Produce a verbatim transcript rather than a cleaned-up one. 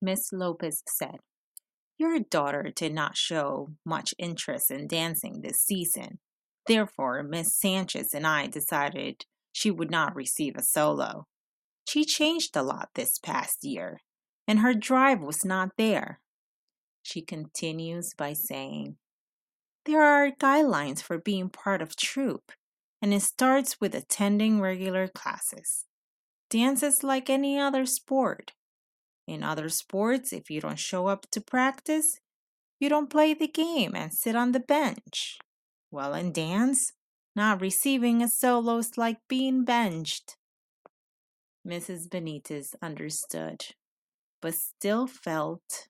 Miss Lopez said. Your daughter did not show much interest in dancing this season. Therefore, Miss Sanchez and I decided she would not receive a solo. She changed a lot this past year, and her drive was not there. She continues by saying, there are guidelines for being part of troupe, and it starts with attending regular classes. Dance is like any other sport. In other sports, if you don't show up to practice, you don't play the game and sit on the bench. Well, in dance, not receiving a solo is like being benched. Missus Benitez understood, but still felt